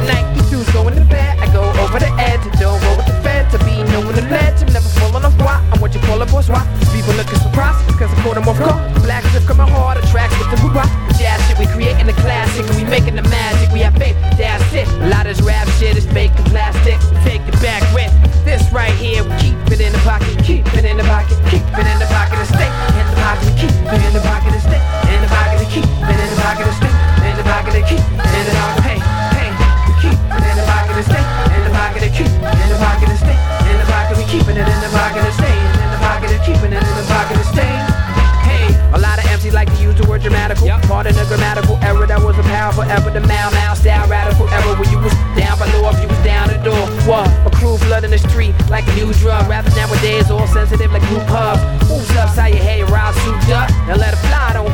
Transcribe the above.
night, the dudes go in the bed. I go over the edge, don't go with the fed. To be known with the ledge, I'm never falling off what. I'm what you call a bourgeois. People looking surprised, cause I caught them off guard. Black stuff coming hard, attracts with the boo-bop. Jazz shit, we creating the classic, and we making the magic. We have faith, that's it. A lot of this rap shit is fake and plastic. Take it back with this right here. We keep it in the pocket, keep it in the pocket, keep it in the pocket and stay in the pocket, keep it in the pocket and stay in the pocket and keep it in the pocket and stay in the pocket and keep it in the pocket. Hey, hey, we keep it in the pocket and stay in the pocket and keep it in the pocket and stay in the pocket. We keeping it in the pocket and stay in the pocket and keeping it in the pocket and stay. Hey, a lot of MCs like to use the word dramatical. Part in the grammatical error that was a powerful ever. The mal style radical error when you was down by law, if you was down the door. What? A crew flood in the street like a new drug. Rappers nowadays all sensitive like group hubs. Moves upside your head, ride souped up. Now let it fly, don't